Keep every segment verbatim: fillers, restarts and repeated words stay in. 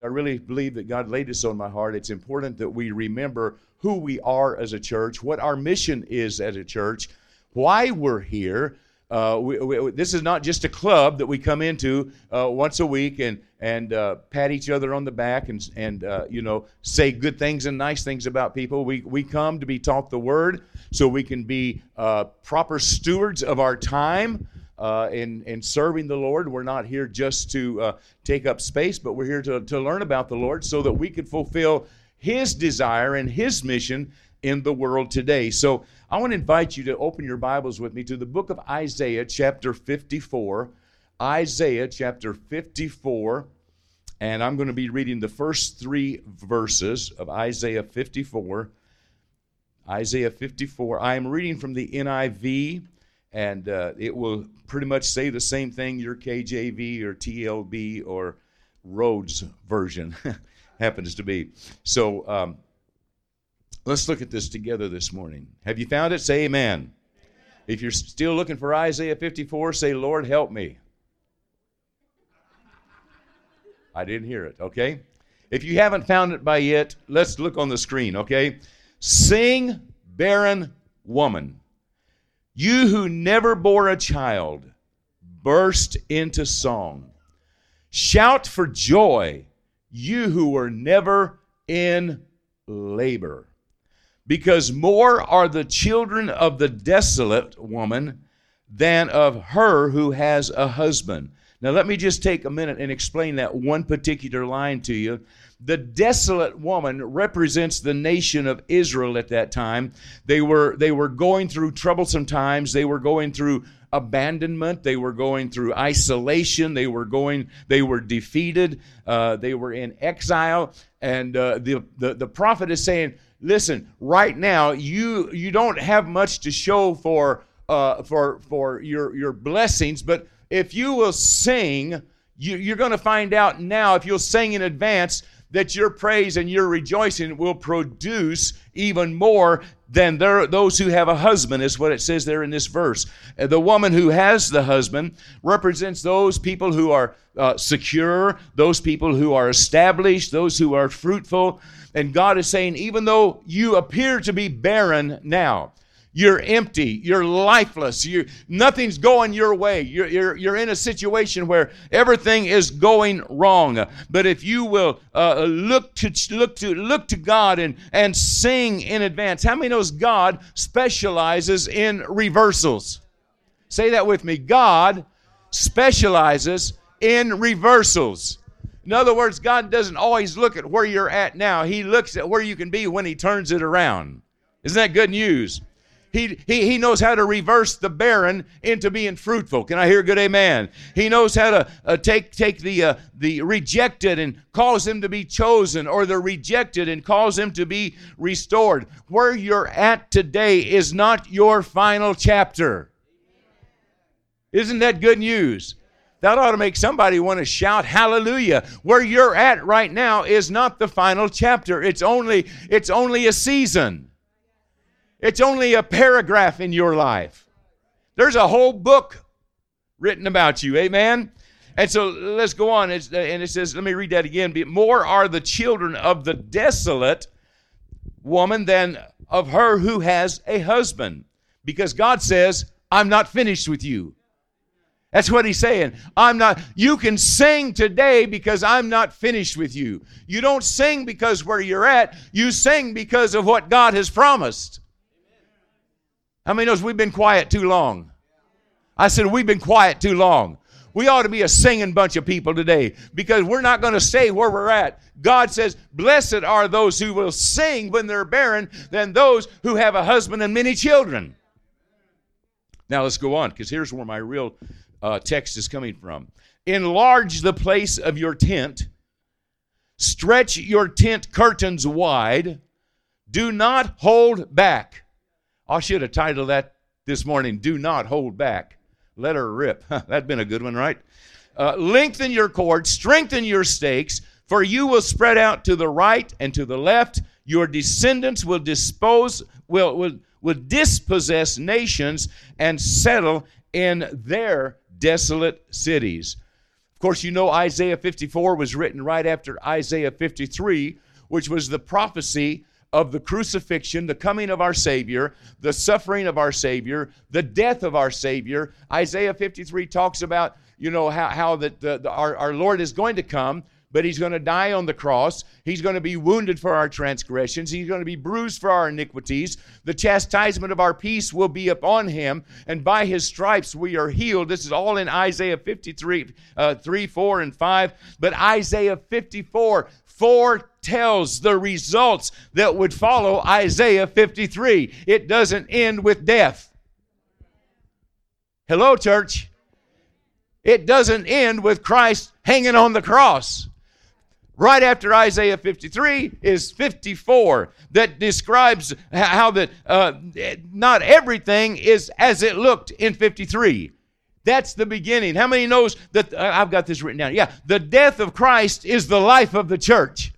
I really believe that God laid this on my heart. It's important that we remember who we are as a church, what our mission is as a church, why we're here. Uh, we, we, this is not just a club that we come into uh, once a week and and uh, pat each other on the back and and uh, you know say good things and nice things about people. We we come to be taught the Word so we can be uh, proper stewards of our time. Uh, in, in serving the Lord. We're not here just to uh, take up space, but we're here to, to learn about the Lord so that we can fulfill His desire and His mission in the world today. So I want to invite you to open your Bibles with me to the book of Isaiah chapter fifty-four. Isaiah chapter fifty-four, and I'm going to be reading the first three verses of Isaiah fifty-four. Isaiah fifty-four. I am reading from the N I V, and uh, it will pretty much say the same thing your K J V or T L B or Rhodes version happens to be. So um, let's look at this together this morning. Have you found it? Say amen. Amen. If you're still looking for Isaiah fifty-four, say, Lord, help me. I didn't hear it, okay? If you haven't found it by yet, let's look on the screen, okay? Sing, barren woman. You who never bore a child, burst into song. Shout for joy, you who were never in labor. Because more are the children of the desolate woman than of her who has a husband. Now let me just take a minute and explain that one particular line to you. The desolate woman represents the nation of Israel at that time. They were they were going through troublesome times. They were going through abandonment. They were going through isolation. They were going. They were defeated. Uh, they were in exile. And uh, the, the the prophet is saying, "Listen, right now you you don't have much to show for uh, for for your your blessings, but if you will sing, you, you're going to find out now. If you'll sing in advance, that your praise and your rejoicing will produce even more than there, those who have a husband," is what it says there in this verse. The woman who has the husband represents those people who are uh, secure, those people who are established, those who are fruitful. And God is saying, even though you appear to be barren now, you're empty, you're lifeless, you nothing's going your way. You're, you're, you're in a situation where everything is going wrong. But if you will uh, look to look to look to God and, and sing in advance. How many knows God specializes in reversals? Say that with me. God specializes in reversals. In other words, God doesn't always look at where you're at now. He looks at where you can be when He turns it around. Isn't that good news? He, he, he knows how to reverse the barren into being fruitful. Can I hear a good amen? He knows how to uh, take take the uh, the rejected and cause them to be chosen, or the rejected and cause them to be restored. Where you're at today is not your final chapter. Isn't that good news? That ought to make somebody want to shout hallelujah. Where you're at right now is not the final chapter. It's only it's only a season. It's only a paragraph in your life. There's a whole book written about you. Amen? And so let's go on. It's, and it says, let me read that again. More are the children of the desolate woman than of her who has a husband. Because God says, I'm not finished with you. That's what He's saying. I'm not, you can sing today because I'm not finished with you. You don't sing because where you're at. You sing because of what God has promised. How many knows we've been quiet too long? I said we've been quiet too long. We ought to be a singing bunch of people today, because we're not going to stay where we're at. God says, blessed are those who will sing when they're barren than those who have a husband and many children. Now let's go on, because here's where my real uh, text is coming from. Enlarge the place of your tent. Stretch your tent curtains wide. Do not hold back. I should have titled that this morning, Do Not Hold Back. Let her rip. That'd been a good one, right? Uh, lengthen your cords, strengthen your stakes, for you will spread out to the right and to the left. Your descendants will dispose, will, will, will dispossess nations and settle in their desolate cities. Of course, you know Isaiah fifty-four was written right after Isaiah fifty-three, which was the prophecy of the crucifixion, the coming of our Savior, the suffering of our Savior, the death of our Savior. Isaiah fifty-three talks about, you know, how, how that the, the, our, our Lord is going to come, but he's going to die on the cross. He's going to be wounded for our transgressions. He's going to be bruised for our iniquities. The chastisement of our peace will be upon him, and by his stripes we are healed. This is all in Isaiah fifty-three, uh, three, four, and five. But Isaiah fifty-four foretells the results that would follow Isaiah fifty-three. It doesn't end with death. Hello, church. It doesn't end with Christ hanging on the cross. Right after Isaiah fifty-three is fifty-four that describes how that uh, not everything is as it looked in fifty-three. That's the beginning. How many knows that, uh, I've got this written down. Yeah, the death of Christ is the life of the church.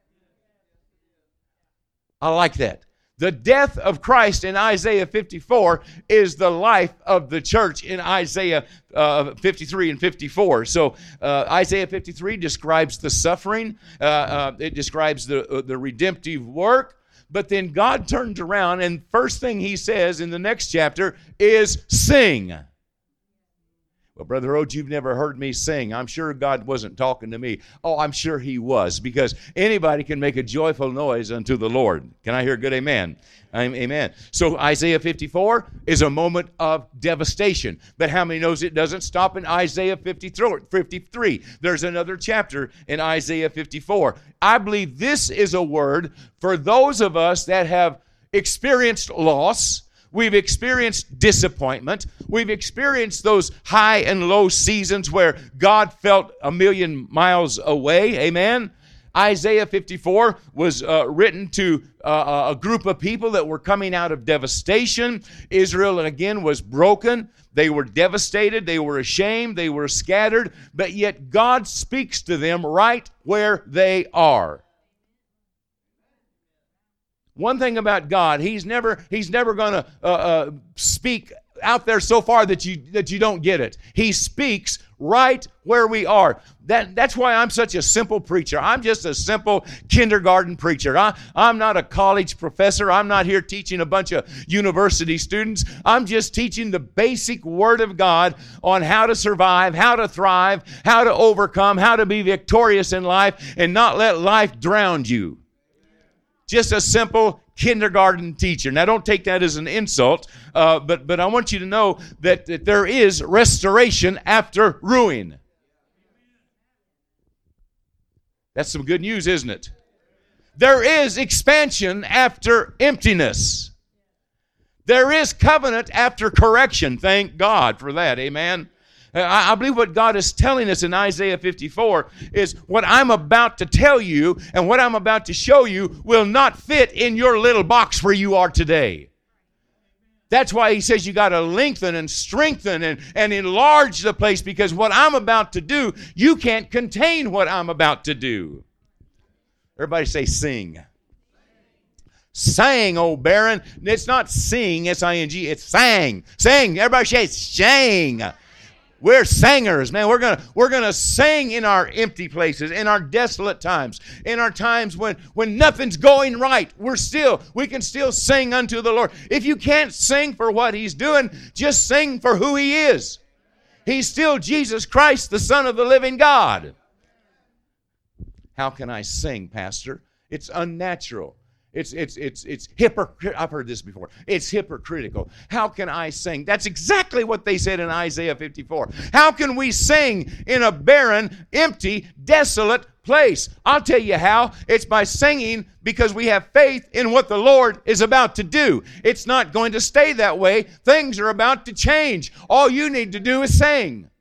I like that. The death of Christ in Isaiah fifty-four is the life of the church in Isaiah uh, fifty-three and fifty-four. So uh, Isaiah fifty-three describes the suffering. Uh, uh, it describes the, uh, the redemptive work. But then God turns around, and first thing he says in the next chapter is sing. Well, Brother Rhodes, you've never heard me sing. I'm sure God wasn't talking to me. Oh, I'm sure he was, because anybody can make a joyful noise unto the Lord. Can I hear a good amen? Amen. So Isaiah fifty-four is a moment of devastation. But how many knows it doesn't stop in Isaiah fifty-three? There's another chapter in Isaiah fifty-four. I believe this is a word for those of us that have experienced loss. We've experienced disappointment. We've experienced those high and low seasons where God felt a million miles away. Amen. Isaiah fifty-four was uh, written to uh, a group of people that were coming out of devastation. Israel, again, was broken. They were devastated. They were ashamed. They were scattered. But yet God speaks to them right where they are. One thing about God, He's never He's never going to uh, uh, speak out there so far that you that you don't get it. He speaks right where we are. That that's why I'm such a simple preacher. I'm just a simple kindergarten preacher. I, I'm not a college professor. I'm not here teaching a bunch of university students. I'm just teaching the basic Word of God on how to survive, how to thrive, how to overcome, how to be victorious in life, and not let life drown you. Just a simple kindergarten teacher. Now, don't take that as an insult, uh, but, but I want you to know that, that there is restoration after ruin. That's some good news, isn't it? There is expansion after emptiness. There is covenant after correction. Thank God for that. Amen. I believe what God is telling us in Isaiah fifty-four is what I'm about to tell you and what I'm about to show you will not fit in your little box where you are today. That's why he says you got to lengthen and strengthen and, and enlarge the place, because what I'm about to do, you can't contain what I'm about to do. Everybody say sing. Sang, oh barren. It's not sing, S I N G, it's sang. Sing. Everybody say sang. We're singers, man. We're gonna we're gonna sing in our empty places, in our desolate times, in our times when when nothing's going right. We're still we can still sing unto the Lord. If you can't sing for what He's doing, just sing for who He is. He's still Jesus Christ, the Son of the living God. How can I sing, Pastor? It's unnatural. It's it's it's it's hypocritical. I've heard this before. It's hypocritical. How can I sing? That's exactly what they said in Isaiah fifty-four. How can we sing in a barren, empty, desolate place? I'll tell you how. It's by singing because we have faith in what the Lord is about to do. It's not going to stay that way. Things are about to change. All you need to do is sing.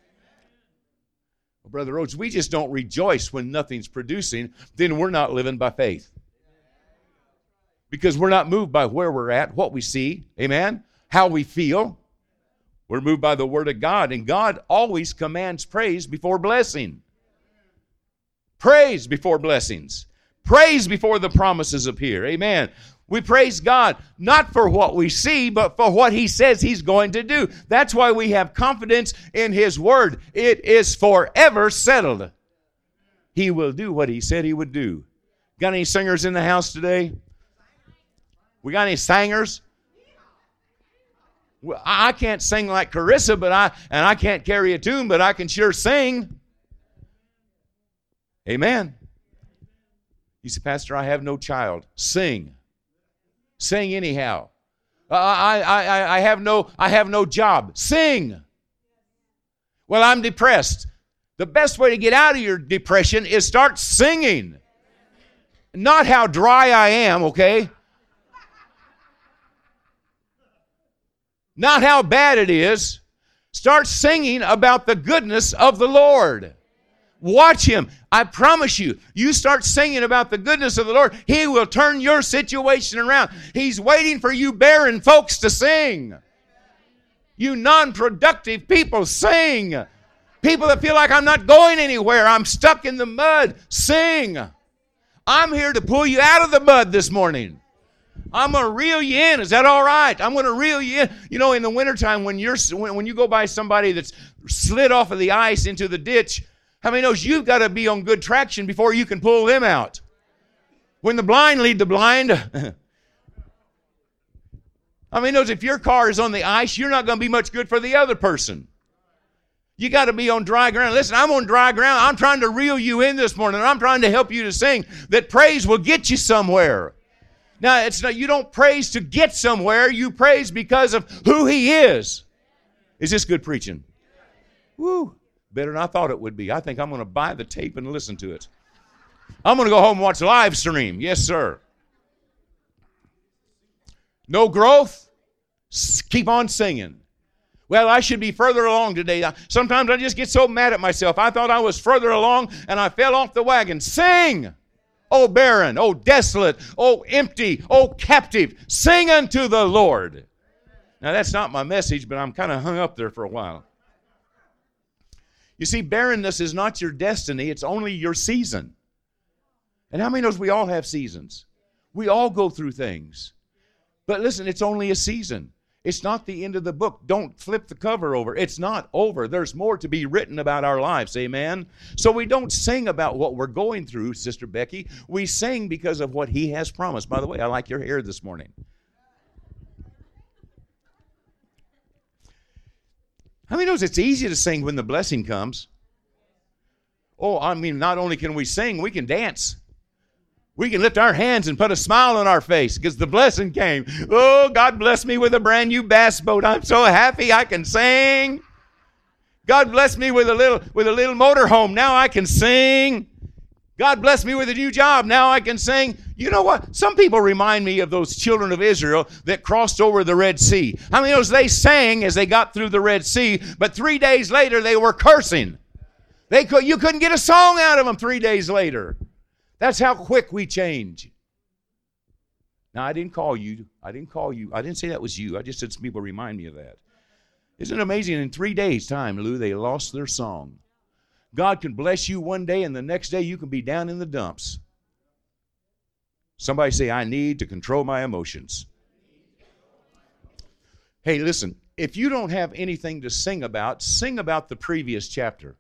Well, Brother Rhodes, we just don't rejoice when nothing's producing. Then we're not living by faith. Because we're not moved by where we're at, what we see, amen, how we feel. We're moved by the Word of God, and God always commands praise before blessing. Praise before blessings. Praise before the promises appear. Amen. We praise God not for what we see, but for what He says He's going to do. That's why we have confidence in His Word. It is forever settled. He will do what He said He would do. Got any singers in the house today? We got any singers? Well, I can't sing like Carissa, but I and I can't carry a tune, but I can sure sing. Amen. You say, Pastor, I have no child. Sing. Sing anyhow. Uh, I, I, I, have no, I have no job. Sing. Well, I'm depressed. The best way to get out of your depression is start singing. Not how dry I am, okay? Not how bad it is. Start singing about the goodness of the Lord. Watch Him. I promise you, you start singing about the goodness of the Lord, He will turn your situation around. He's waiting for you barren folks to sing. You non-productive people, sing. People that feel like I'm not going anywhere, I'm stuck in the mud, sing. I'm here to pull you out of the mud this morning. I'm going to reel you in. Is that all right? I'm going to reel you in. You know, in the wintertime, when you're when, when you go by somebody that's slid off of the ice into the ditch, how many knows you've got to be on good traction before you can pull them out? When the blind lead the blind. How many knows if your car is on the ice, you're not going to be much good for the other person? You got to be on dry ground. Listen, I'm on dry ground. I'm trying to reel you in this morning. I'm trying to help you to sing that praise will get you somewhere. Now, it's not, you don't praise to get somewhere. You praise because of who He is. Is this good preaching? Woo. Better than I thought it would be. I think I'm going to buy the tape and listen to it. I'm going to go home and watch the live stream. Yes, sir. No growth? Keep on singing. Well, I should be further along today. Sometimes I just get so mad at myself. I thought I was further along and I fell off the wagon. Sing! Oh, barren, oh, desolate, oh, empty, oh, captive. Sing unto the Lord. Now, that's not my message, but I'm kind of hung up there for a while. You see, barrenness is not your destiny. It's only your season. And how many knows we all have seasons? We all go through things. But listen, it's only a season. It's not the end of the book. Don't flip the cover over. It's not over. There's more to be written about our lives. Amen? So we don't sing about what we're going through, Sister Becky. We sing because of what He has promised. By the way, I like your hair this morning. How many knows it's easy to sing when the blessing comes? Oh, I mean, not only can we sing, we can dance. We can lift our hands and put a smile on our face because the blessing came. Oh, God bless me with a brand new bass boat. I'm so happy I can sing. God bless me with a little with a little motor home. Now I can sing. God bless me with a new job. Now I can sing. You know what? Some people remind me of those children of Israel that crossed over the Red Sea. How many of those they sang as they got through the Red Sea, but three days later they were cursing. They could, you couldn't get a song out of them three days later. That's how quick we change. Now, I didn't call you. I didn't call you. I didn't say that was you. I just said some people remind me of that. Isn't it amazing? In three days' time, Lou, they lost their song. God can bless you one day, and the next day you can be down in the dumps. Somebody say, I need to control my emotions. Hey, listen, if you don't have anything to sing about, sing about the previous chapter.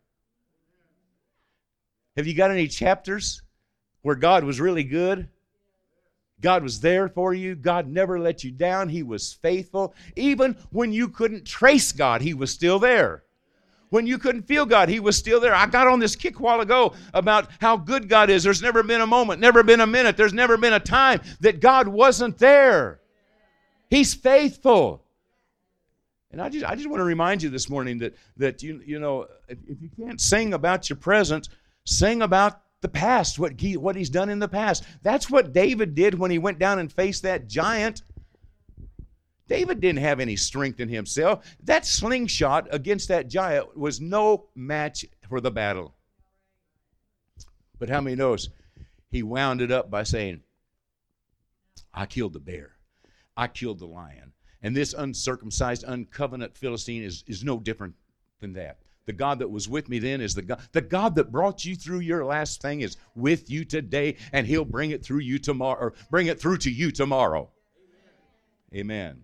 Have you got any chapters where God was really good? God was there for you. God never let you down. He was faithful. Even when you couldn't trace God, He was still there. When you couldn't feel God, He was still there. I got on this kick a while ago about how good God is. There's never been a moment, never been a minute. There's never been a time that God wasn't there. He's faithful. And I just I just want to remind you this morning that, that you, you know, if, if you can't sing about your present, sing about the past, what, he, what He's done in the past. That's what David did when he went down and faced that giant. David didn't have any strength in himself. That slingshot against that giant was no match for the battle. But how many knows? He wound it up by saying, I killed the bear. I killed the lion. And this uncircumcised, uncovenant Philistine is, is no different than that. The God that was with me then is the God. The God that brought you through your last thing is with you today, and He'll bring it through you tomorrow, or bring it through to you tomorrow. Amen.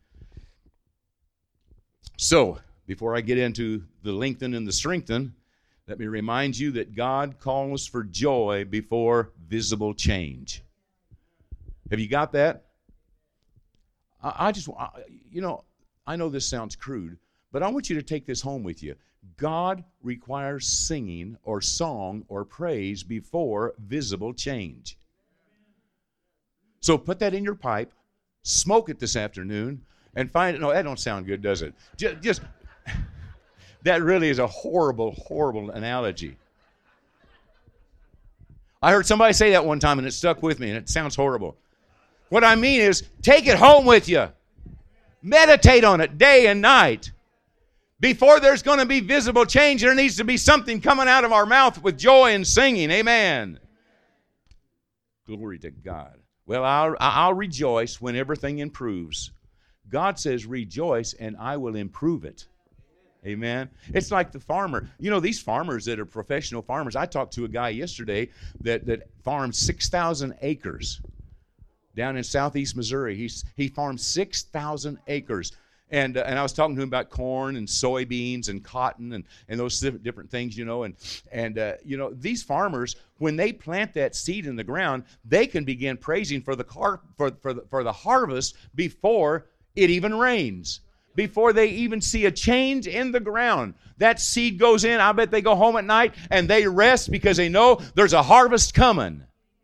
So, before I get into the lengthen and the strengthen, let me remind you that God calls for joy before visible change. Have you got that? I, I just, I, you know, I know this sounds crude, but I want you to take this home with you. God requires singing or song or praise before visible change. So put that in your pipe, smoke it this afternoon, and find it. No, that don't sound good, does it? Just, just that really is a horrible, horrible analogy. I heard somebody say that one time, and it stuck with me, and it sounds horrible. What I mean is, take it home with you. Meditate on it day and night. Before there's going to be visible change, there needs to be something coming out of our mouth with joy and singing. Amen. Glory to God. Well, I'll, I'll rejoice when everything improves. God says, rejoice, and I will improve it. Amen. It's like the farmer. You know, these farmers that are professional farmers, I talked to a guy yesterday that, that farms six thousand acres down in southeast Missouri. He's, he farms six thousand acres. And uh, and I was talking to him about corn and soybeans and cotton and, and those different things, you know. And, and uh, you know, these farmers, when they plant that seed in the ground, they can begin praising for the, car, for, for the, for the harvest before it even rains. Before they even see a change in the ground. That seed goes in. I bet they go home at night and they rest because they know there's a harvest coming.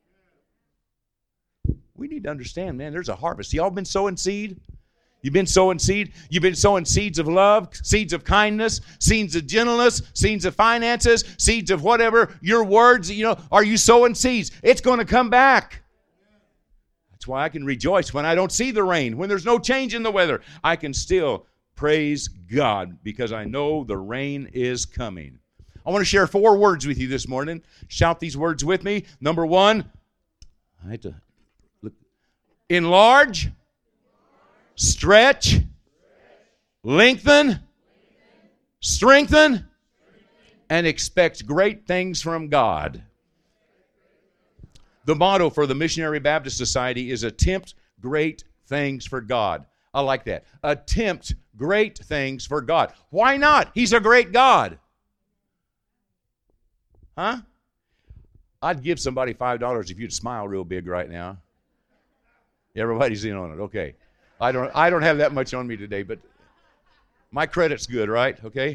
We need to understand, man, there's a harvest. Y'all been sowing seed? You've been sowing seed? You've been sowing seeds of love, seeds of kindness, seeds of gentleness, seeds of finances, seeds of whatever, your words, you know, are you sowing seeds? It's going to come back. That's why I can rejoice when I don't see the rain, when there's no change in the weather. I can still praise God because I know the rain is coming. I want to share four words with you this morning. Shout these words with me. Number one, I had to look. Enlarge, stretch, lengthen, strengthen, and expect great things from God. The motto for the Missionary Baptist Society is attempt great things for God. I like that. Attempt great things for God. Why not? He's a great God. Huh? I'd give somebody five dollars if you'd smile real big right now. Everybody's in on it. Okay. I don't I don't have that much on me today, but my credit's good, right? Okay.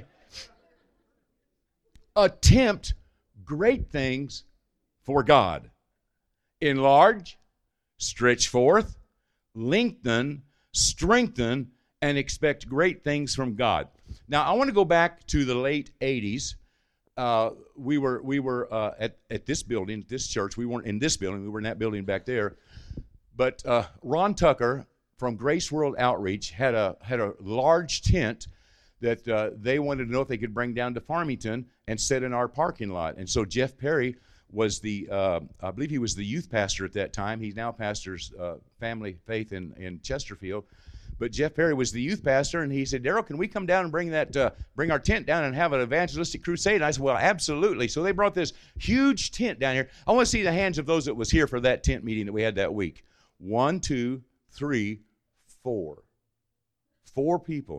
Attempt great things for God. Enlarge, stretch forth, lengthen, strengthen, and expect great things from God. Now, I want to go back to the late eighties. Uh, we were we were uh, at, at this building, this church. We weren't in this building. We were in that building back there. But uh, Ron Tucker from Grace World Outreach had a had a large tent that uh, they wanted to know if they could bring down to Farmington and set in our parking lot. And so Jeff Perry was the, uh, I believe he was the youth pastor at that time. He now pastors uh, Family Faith in, in Chesterfield. But Jeff Perry was the youth pastor, and he said, Daryl, can we come down and bring that, uh, bring our tent down and have an evangelistic crusade? And I said, well, absolutely. So they brought this huge tent down here. I want to see the hands of those that was here for that tent meeting that we had that week. One, two, three, four. Four people.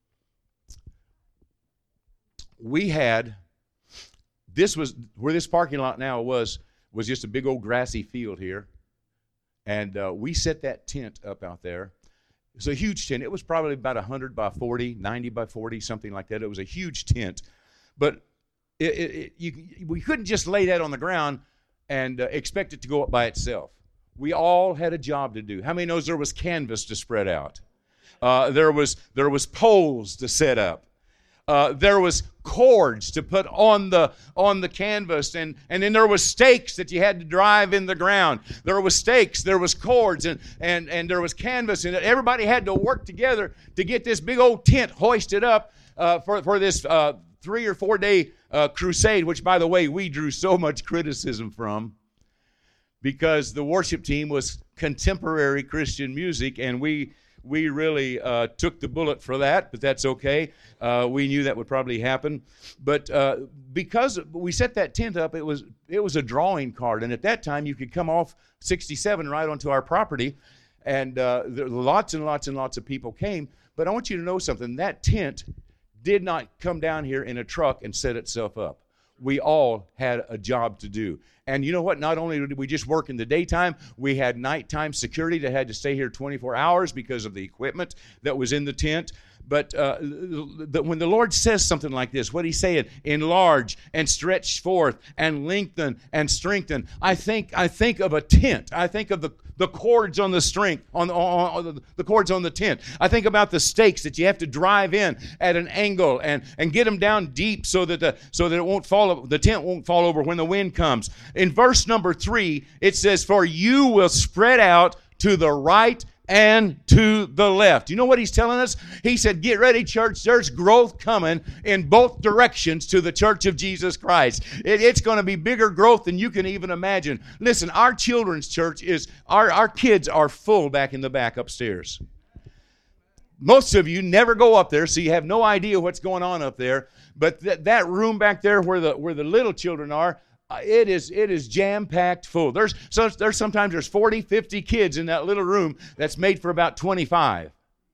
We had... This was, where this parking lot now was, was just a big old grassy field here. And uh, we set that tent up out there. It's a huge tent. It was probably about one hundred by forty, ninety by forty, something like that. It was a huge tent. But it, it, it, you, we couldn't just lay that on the ground and uh, expect it to go up by itself. We all had a job to do. How many knows there was canvas to spread out? Uh, there was there was poles to set up. Uh, there was cords to put on the on the canvas, and, and then there was stakes that you had to drive in the ground. There was stakes, there was cords, and, and, and there was canvas, and everybody had to work together to get this big old tent hoisted up uh, for, for this uh, three or four day uh, crusade, which, by the way, we drew so much criticism from because the worship team was contemporary Christian music, and we we really uh, took the bullet for that, but that's okay. Uh, we knew that would probably happen. But uh, because we set that tent up, it was it was a drawing card. And at that time, you could come off sixty-seven right onto our property. And uh, there, lots and lots and lots of people came. But I want you to know something. That tent did not come down here in a truck and set itself up. We all had a job to do. And you know what? Not only did we just work in the daytime, we had nighttime security that had to stay here twenty-four hours because of the equipment that was in the tent. But uh, the, when the Lord says something like this, what He's saying, enlarge and stretch forth and lengthen and strengthen. I think I think of a tent. I think of the, the cords on the string, on, on, on the cords on the tent. I think about the stakes that you have to drive in at an angle and, and get them down deep so that the so that it won't fall. The tent won't fall over when the wind comes. In verse number three, it says, "For you will spread out to the right and to the left." You know what He's telling us? He said, get ready, church. There's growth coming in both directions to the church of Jesus Christ. It, it's going to be bigger growth than you can even imagine. Listen, our children's church is, our, our kids are full back in the back upstairs. Most of you never go up there, so you have no idea what's going on up there. But th- that room back there where the where the little children are, It is it is jam-packed full. There's so there's sometimes there's forty, fifty kids in that little room that's made for about twenty-five.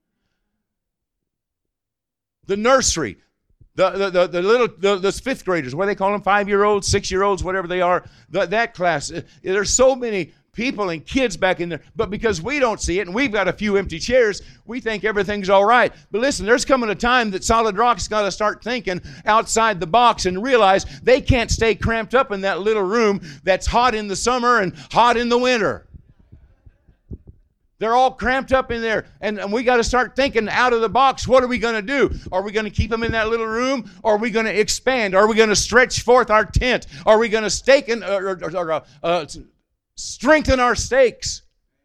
The nursery, the the the, the little the, the fifth graders, what do they call them, five-year-olds, six-year-olds, whatever they are. The, that class, there's so many people and kids back in there, but because we don't see it and we've got a few empty chairs, we think everything's all right. But listen, there's coming a time that Solid Rock's got to start thinking outside the box and realize they can't stay cramped up in that little room that's hot in the summer and hot in the winter. They're all cramped up in there, and, and we got to start thinking out of the box. What are we going to do? Are we going to keep them in that little room? Or are we going to expand? Are we going to stretch forth our tent? Are we going to stake and or, or, or, uh, uh, strengthen our stakes?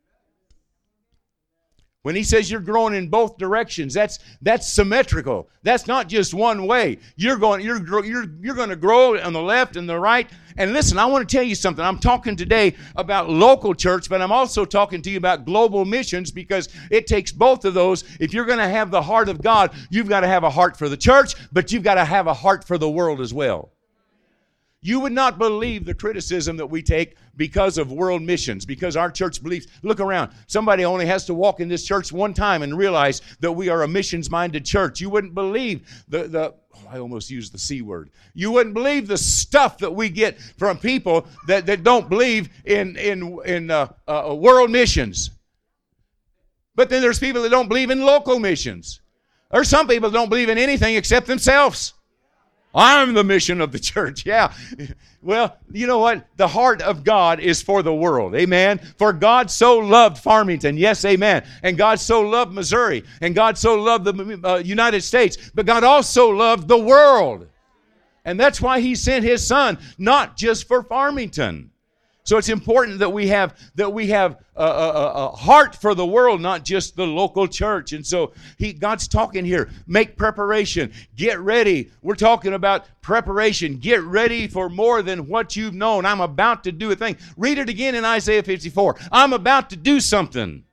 When He says you're growing in both directions, that's that's symmetrical. That's not just one way. You're going you're you're you're going to grow on the left and the right. And listen, I want to tell you something. I'm talking today about local church, but I'm also talking to you about global missions, because it takes both of those. If you're going to have the heart of God, you've got to have a heart for the church, but you've got to have a heart for the world as well. You would not believe the criticism that we take because of world missions, because our church believes, look around, somebody only has to walk in this church one time and realize that we are a missions-minded church. You wouldn't believe the, the oh, I almost used the C word. You wouldn't believe the stuff that we get from people that, that don't believe in, in, in uh, uh, world missions. But then there's people that don't believe in local missions. There's some people that don't believe in anything except themselves. I'm the mission of the church. Yeah. Well, you know what? The heart of God is for the world. Amen. For God so loved Farmington. Yes, amen. And God so loved Missouri. And God so loved the uh, United States. But God also loved the world. And that's why He sent His Son, not just for Farmington. So it's important that we have that we have a, a, a heart for the world, not just the local church. And so he, God's talking here. Make preparation. Get ready. We're talking about preparation. Get ready for more than what you've known. I'm about to do a thing. Read it again in Isaiah fifty-four. I'm about to do something.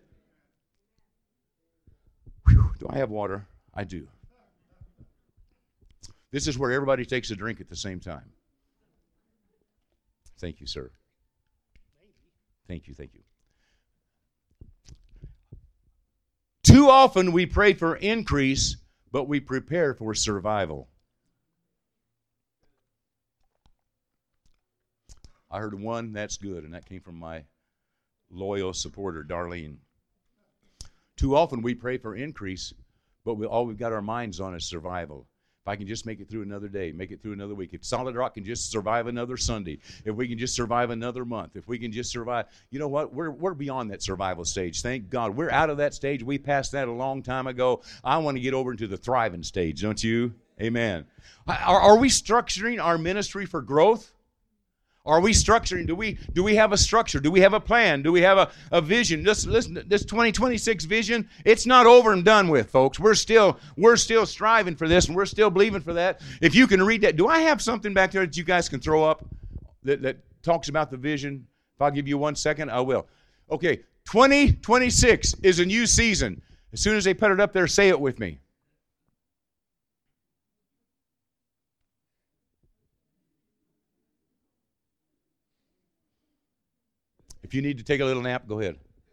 Whew, do I have water? I do. This is where everybody takes a drink at the same time. Thank you, sir. Thank you, thank you. Too often we pray for increase, but we prepare for survival. I heard one, that's good, and that came from my loyal supporter, Darlene. Too often we pray for increase, but we, all we've got our minds on is survival. If I can just make it through another day, make it through another week. If Solid Rock can just survive another Sunday, if we can just survive another month, if we can just survive, you know what? We're we're beyond that survival stage. Thank God. We're out of that stage. We passed that a long time ago. I want to get over into the thriving stage, don't you? Amen. Are, are we structuring our ministry for growth? Are we structuring? Do we do we have a structure? Do we have a plan? Do we have a, a vision? This listen, this twenty twenty-six vision, it's not over and done with, folks. We're still we're still striving for this, and we're still believing for that. If you can read that, do I have something back there that you guys can throw up that, that talks about the vision? If I'll give you one second, I will. Okay, twenty twenty-six is a new season. As soon as they put it up there, say it with me. If you need to take a little nap, go ahead.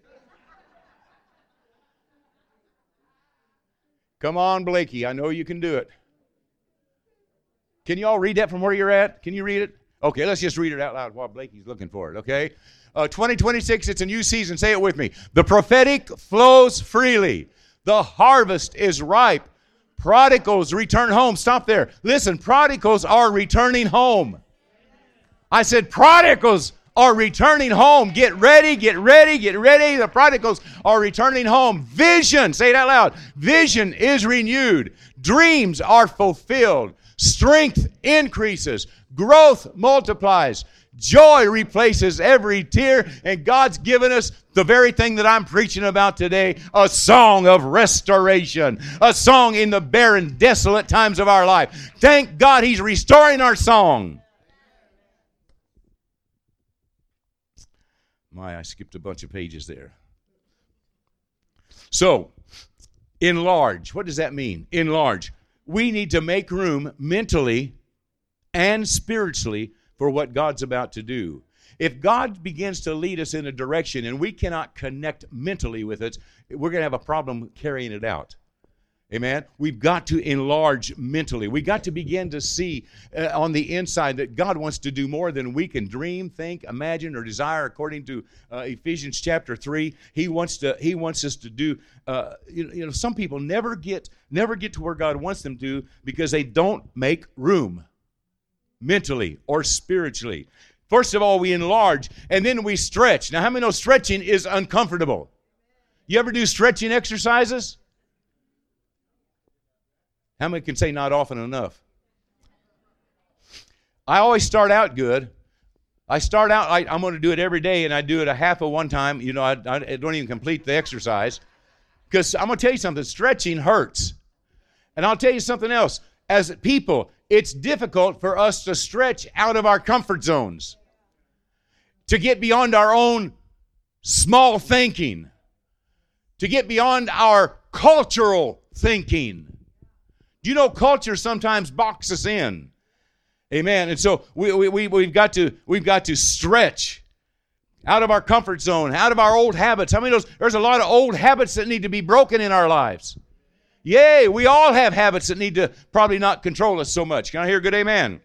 Come on, Blakey. I know you can do it. Can you all read that from where you're at? Can you read it? Okay, let's just read it out loud while Blakey's looking for it, okay? Uh, twenty twenty-six, it's a new season. Say it with me. The prophetic flows freely. The harvest is ripe. Prodigals return home. Stop there. Listen, prodigals are returning home. I said prodigals are returning home. Get ready, get ready, get ready. The prodigals are returning home. Vision, say it out loud. Vision is renewed. Dreams are fulfilled. Strength increases. Growth multiplies. Joy replaces every tear. And God's given us the very thing that I'm preaching about today, a song of restoration, a song in the barren, desolate times of our life. Thank God He's restoring our song. My, I skipped a bunch of pages there. So, enlarge. What does that mean? Enlarge. We need to make room mentally and spiritually for what God's about to do. If God begins to lead us in a direction and we cannot connect mentally with it, we're going to have a problem carrying it out. Amen. We've got to enlarge mentally. We've got to begin to see uh, on the inside that God wants to do more than we can dream, think, imagine, or desire. According to uh, Ephesians chapter three, He wants to. He wants us to do. Uh, you, you know, some people never get never get to where God wants them to because they don't make room mentally or spiritually. First of all, we enlarge, and then we stretch. Now, how many know stretching is uncomfortable? You ever do stretching exercises? How many can say not often enough? I always start out good. I start out, I, I'm going to do it every day, and I do it a half of one time. You know, I, I don't even complete the exercise. Because I'm going to tell you something, stretching hurts. And I'll tell you something else. As people, it's difficult for us to stretch out of our comfort zones, to get beyond our own small thinking, to get beyond our cultural thinking. You know, culture sometimes boxes us in. Amen. And so we, we, we, we've got to we've got to stretch out of our comfort zone, out of our old habits. How many of those? There's a lot of old habits that need to be broken in our lives. Yay, we all have habits that need to probably not control us so much. Can I hear a good amen?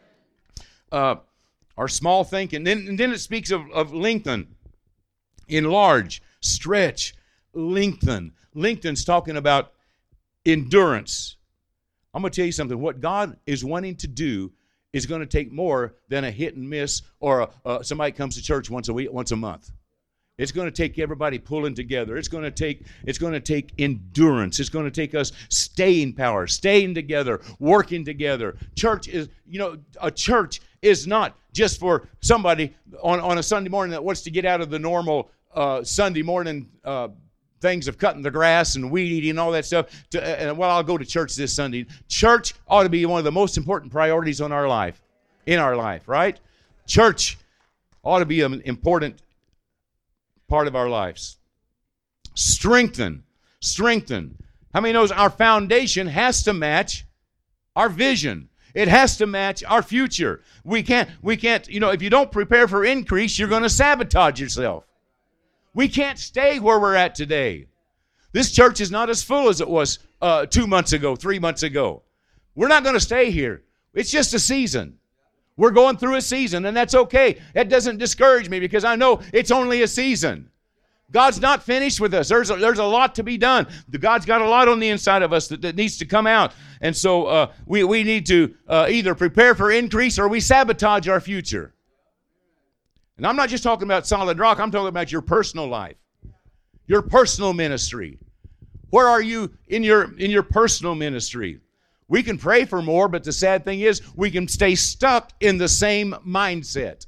Uh, our small thinking. Then, and then it speaks of, of lengthen, enlarge, stretch, lengthen. Lengthen's talking about endurance. I'm going to tell you something. What God is wanting to do is going to take more than a hit and miss or a, uh, somebody comes to church once a week, once a month. It's going to take everybody pulling together. It's going to take it's going to take endurance. It's going to take us staying power, staying together, working together. Church is, you know, a church is not just for somebody on, on a Sunday morning that wants to get out of the normal uh, Sunday morning uh, things of cutting the grass and weed eating and all that stuff. To, uh, well, I'll go to church this Sunday. Church ought to be one of the most important priorities on our life, in our life, right? Church ought to be an important part of our lives. Strengthen. Strengthen. How many knows our foundation has to match our vision? It has to match our future. We can't, we can't, you know, if you don't prepare for increase, you're going to sabotage yourself. We can't stay where we're at today. This church is not as full as it was uh, two months ago, three months ago. We're not going to stay here. It's just a season. We're going through a season, and that's okay. That doesn't discourage me because I know it's only a season. God's not finished with us. There's a, there's a lot to be done. God's got a lot on the inside of us that, that needs to come out. And so uh, we, we need to uh, either prepare for increase or we sabotage our future. And I'm not just talking about solid rock. I'm talking about your personal life, your personal ministry. Where are you in your in your personal ministry? We can pray for more, but the sad thing is we can stay stuck in the same mindset.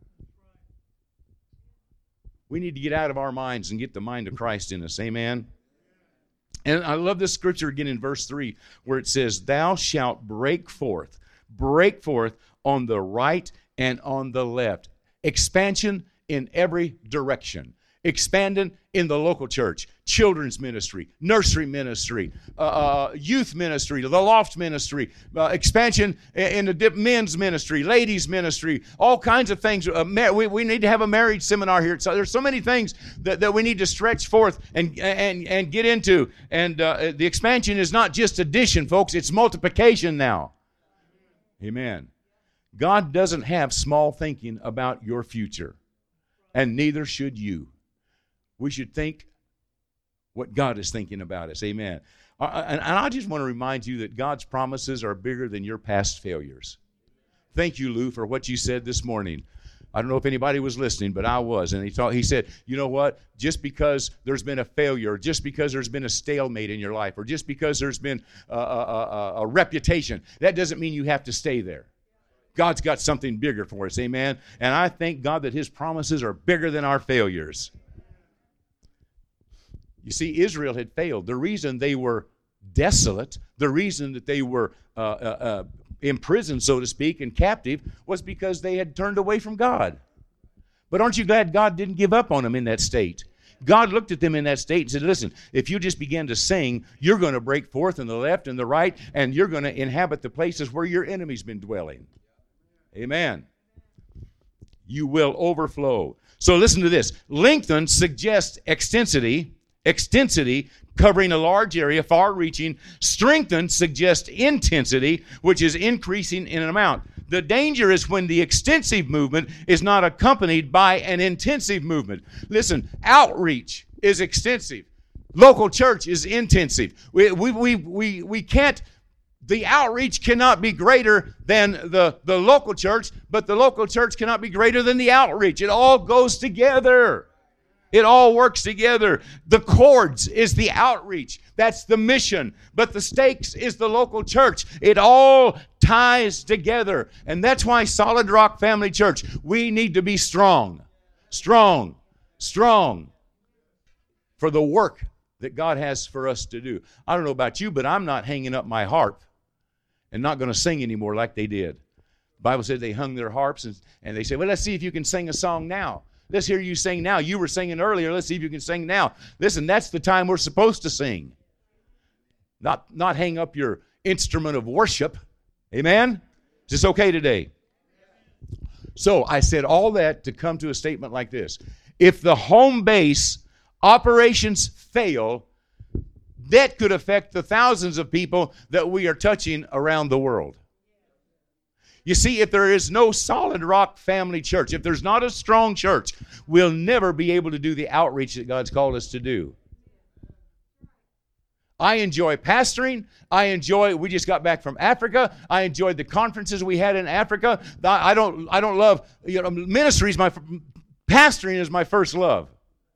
We need to get out of our minds and get the mind of Christ in us. Amen. And I love this scripture again in verse three where it says, "Thou shalt break forth, break forth on the right and on the left." Expansion in every direction. expanding in the local church, children's ministry, nursery ministry, uh, uh, youth ministry, the loft ministry, uh, expansion in the dip men's ministry, ladies ministry, all kinds of things. Uh, we, we need to have a marriage seminar here. So there's so many things that, that we need to stretch forth and and and get into. And uh, the expansion is not just addition, folks. It's multiplication now. Amen. God doesn't have small thinking about your future, and neither should you. We should think what God is thinking about us. Amen. And I just want to remind you that God's promises are bigger than your past failures. Thank you, Lou, for what you said this morning. I don't know if anybody was listening, but I was. And he thought, he said, you know what? Just because there's been a failure, just because there's been a stalemate in your life, or just because there's been a, a, a, a reputation, that doesn't mean you have to stay there. God's got something bigger for us. Amen. And I thank God that his promises are bigger than our failures. You see, Israel had failed. The reason they were desolate, the reason that they were uh, uh, uh, imprisoned, so to speak, and captive, was because they had turned away from God. But aren't you glad God didn't give up on them in that state? God looked at them in that state and said, listen, if you just begin to sing, you're going to break forth in the left and the right, and you're going to inhabit the places where your enemy's been dwelling. Amen. You will overflow. So listen to this. Lengthen suggests extensity. Extensity, covering a large area, far-reaching. Strengthen suggests intensity, which is increasing in an amount. The danger is when the extensive movement is not accompanied by an intensive movement. Listen, outreach is extensive. Local church is intensive. We, we, we, we, we can't, the outreach cannot be greater than the, the local church, but the local church cannot be greater than the outreach. It all goes together. It all works together. The cords is the outreach. That's the mission. But the stakes is the local church. It all ties together. And that's why Solid Rock Family Church, we need to be strong. Strong. Strong. For the work that God has for us to do. I don't know about you, but I'm not hanging up my harp and not going to sing anymore like they did. The Bible said they hung their harps and, and they said, well, let's see if you can sing a song now. Let's hear you sing now. You were singing earlier. Let's see if you can sing now. Listen, that's the time we're supposed to sing. Not, not hang up your instrument of worship. Amen? Is this okay today? So I said all that to come to a statement like this. If the home base operations fail, that could affect the thousands of people that we are touching around the world. You see, if there is no Solid Rock Family Church, if there's not a strong church, we'll never be able to do the outreach that God's called us to do. I enjoy pastoring. I enjoy, we just got back from Africa. I enjoyed the conferences we had in Africa. I don't, I don't love, you know, ministry is my, pastoring is my first love.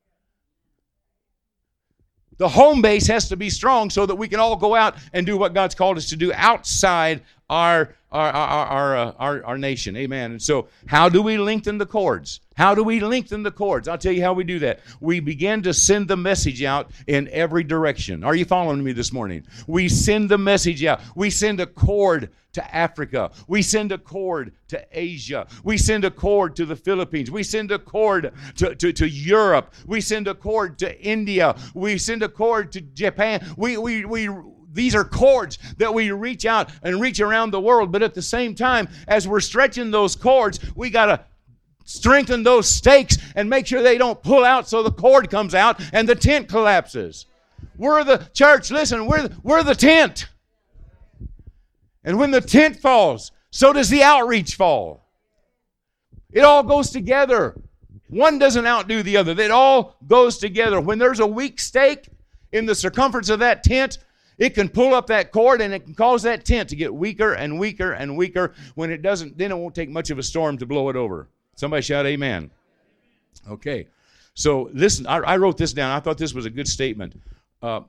The home base has to be strong so that we can all go out and do what God's called us to do outside our our our our, uh, our, our nation. Amen. And so how do we lengthen the cords? How do we lengthen the cords? I'll tell you how we do that. We begin to send the message out in every direction. Are you following me this morning? We send the message out. We send a cord to Africa. We send a cord to Asia. We send a cord to the Philippines. We send a cord to, to, to Europe. We send a cord to India. We send a cord to Japan. We, we, we, these are cords that we reach out and reach around the world. But at the same time, as we're stretching those cords, we got to strengthen those stakes and make sure they don't pull out so the cord comes out and the tent collapses. We're the church. Listen, we're, we're the tent. And when the tent falls, so does the outreach fall. It all goes together. One doesn't outdo the other. It all goes together. When there's a weak stake in the circumference of that tent, it can pull up that cord and it can cause that tent to get weaker and weaker and weaker. When it doesn't, then it won't take much of a storm to blow it over. Somebody shout amen. Okay. So listen, I, I wrote this down. I thought this was a good statement. Uh,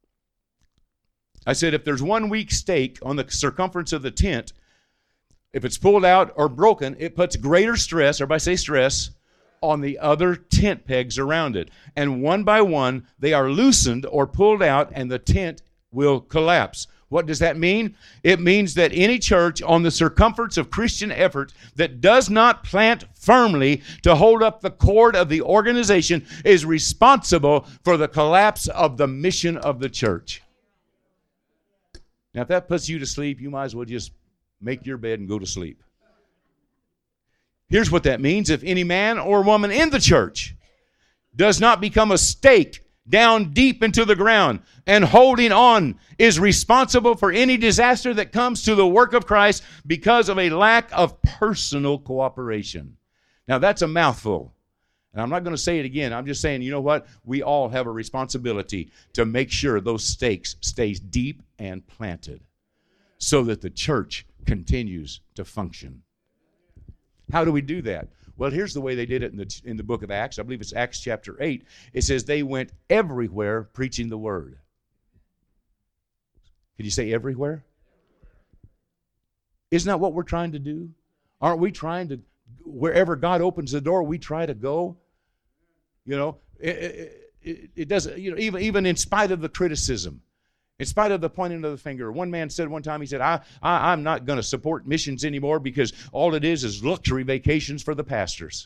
I said, if there's one weak stake on the circumference of the tent, if it's pulled out or broken, it puts greater stress, everybody say stress, on the other tent pegs around it. And one by one, they are loosened or pulled out, and the tent will collapse. What does that mean? It means that any church on the circumference of Christian effort that does not plant firmly to hold up the cord of the organization is responsible for the collapse of the mission of the church. Now, if that puts you to sleep, you might as well just make your bed and go to sleep. Here's what that means. If any man or woman in the church does not become a stake down deep into the ground and holding on, is responsible for any disaster that comes to the work of Christ because of a lack of personal cooperation. Now, that's a mouthful. And I'm not going to say it again. I'm just saying, you know what? We all have a responsibility to make sure those stakes stay deep and planted so that the church continues to function. How do we do that? Well, here's the way they did it in the, in the book of Acts. I believe it's Acts chapter eight. It says they went everywhere preaching the word. Can you say everywhere? Isn't that what we're trying to do? Aren't we trying to, wherever God opens the door, we try to go? You know, it, it, it doesn't, you know, even, even in spite of the criticism, in spite of the pointing of the finger. One man said one time, he said, I, I, I'm not going to support missions anymore because all it is is luxury vacations for the pastors.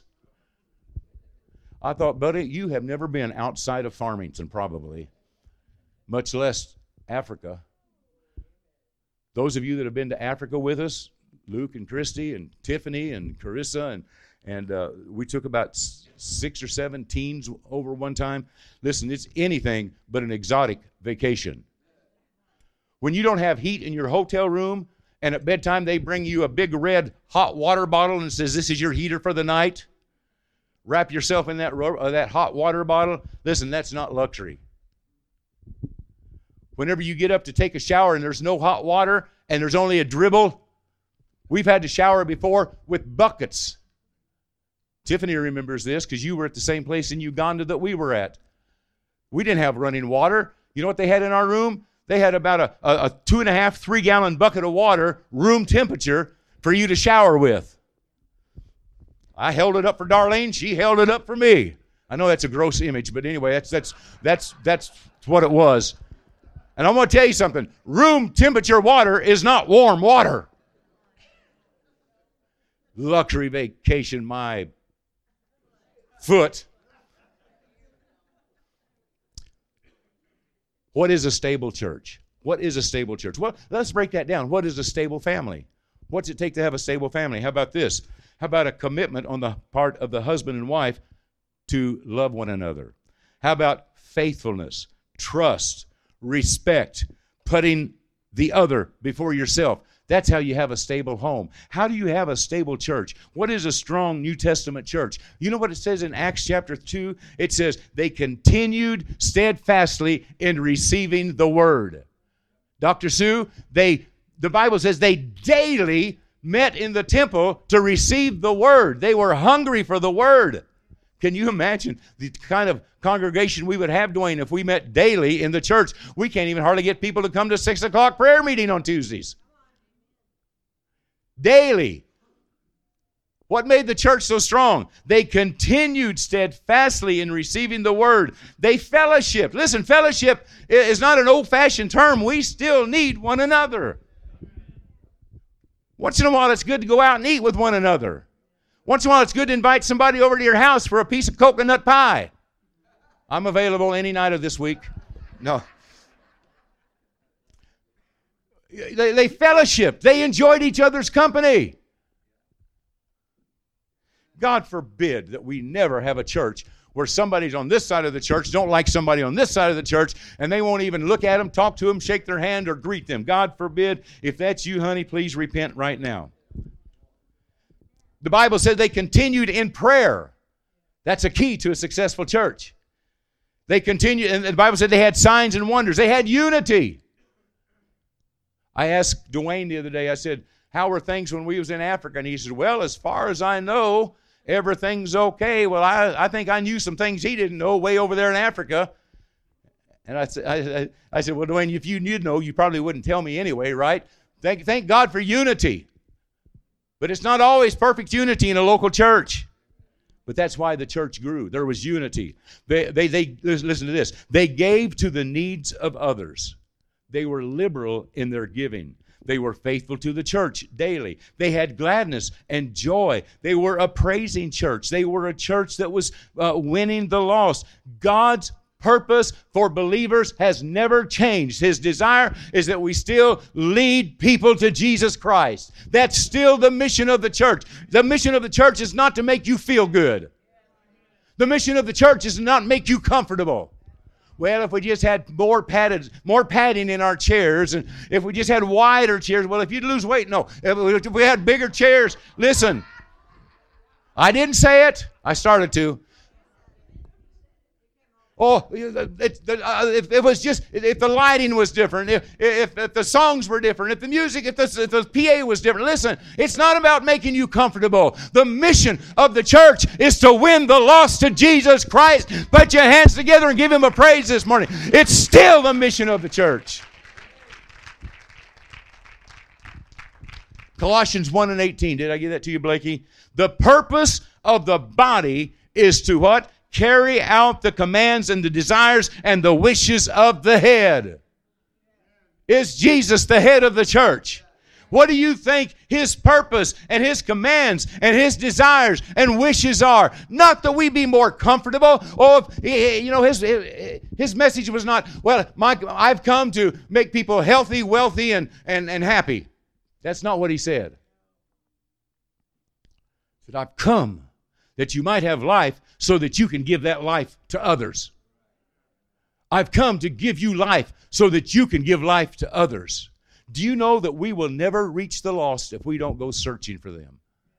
I thought, buddy, you have never been outside of Farmington, probably, much less Africa. Those of you that have been to Africa with us, Luke and Christy and Tiffany and Carissa, and, and uh, we took about six or seven teens over one time. Listen, it's anything but an exotic vacation. When you don't have heat in your hotel room, and at bedtime they bring you a big red hot water bottle and says, this is your heater for the night. Wrap yourself in that, ro- uh, that hot water bottle. Listen, that's not luxury. Whenever you get up to take a shower and there's no hot water and there's only a dribble, we've had to shower before with buckets. Tiffany remembers this because you were at the same place in Uganda that we were at. We didn't have running water. You know what they had in our room? They had about a, a, a two and a half, three gallon bucket of water, room temperature, for you to shower with. I held it up for Darlene. She held it up for me. I know that's a gross image, but anyway, that's that's that's that's what it was. And I'm going to tell you something. Room temperature water is not warm water. Luxury vacation, my foot. What is a stable church? What is a stable church? Well, let's break that down. What is a stable family? What's it take to have a stable family? How about this? How about a commitment on the part of the husband and wife to love one another? How about faithfulness, trust, respect, putting the other before yourself? That's how you have a stable home. How do you have a stable church? What is a strong New Testament church? You know what it says in Acts chapter two? It says, they continued steadfastly in receiving the word. Doctor Sue, they, the Bible says they daily met in the temple to receive the word. They were hungry for the word. Can you imagine the kind of congregation we would have, Dwayne, if we met daily in the church? We can't even hardly get people to come to six o'clock prayer meeting on Tuesdays. Daily. What made the church so strong? They continued steadfastly in receiving the word. They fellowshiped. Listen, fellowship is not an old-fashioned term. We still need one another. Once in a while, it's good to go out and eat with one another. Once in a while, it's good to invite somebody over to your house for a piece of coconut pie. I'm available any night of this week. No. They, they fellowshiped. They enjoyed each other's company. God forbid that we never have a church where somebody's on this side of the church don't like somebody on this side of the church, and they won't even look at them, talk to them, shake their hand, or greet them. God forbid. If that's you, honey, please repent right now. The Bible said they continued in prayer. That's a key to a successful church. They continued, and the Bible said they had signs and wonders. They had unity. I asked Dwayne the other day, I said, how were things when we was in Africa? And he said, well, as far as I know, everything's okay. Well, I, I think I knew some things he didn't know way over there in Africa. And I said, I, I said, well, Dwayne, if you did know, you probably wouldn't tell me anyway, right? Thank, thank God for unity. But it's not always perfect unity in a local church. But that's why the church grew. There was unity. They, they, they listen to this. They gave to the needs of others. They were liberal in their giving. They were faithful to the church daily. They had gladness and joy. They were a praising church. They were a church that was uh, winning the lost. God's purpose for believers has never changed. His desire is that we still lead people to Jesus Christ. That's still the mission of the church. The mission of the church is not to make you feel good. The mission of the church is to not make you comfortable. Well, if we just had more padded, more padding in our chairs, and if we just had wider chairs, well, if you'd lose weight, no. If we had bigger chairs, listen, I didn't say it. I started to. Oh, it, uh, if it was just, if the lighting was different, if, if, if the songs were different, if the music, if the, if the P A was different. Listen, it's not about making you comfortable. The mission of the church is to win the lost to Jesus Christ. Put your hands together and give Him a praise this morning. It's still the mission of the church. Colossians one and eighteen. Did I give that to you, Blakey? The purpose of the body is to what? Carry out the commands and the desires and the wishes of the head. Is Jesus the head of the church? What do you think His purpose and His commands and His desires and wishes are? Not that we be more comfortable. Or, if, you know, His His message was not, well, my, I've come to make people healthy, wealthy, and, and, and happy. That's not what He said. He said, I've come that you might have life so that you can give that life to others. I've come to give you life so that you can give life to others. Do you know that we will never reach the lost if we don't go searching for them?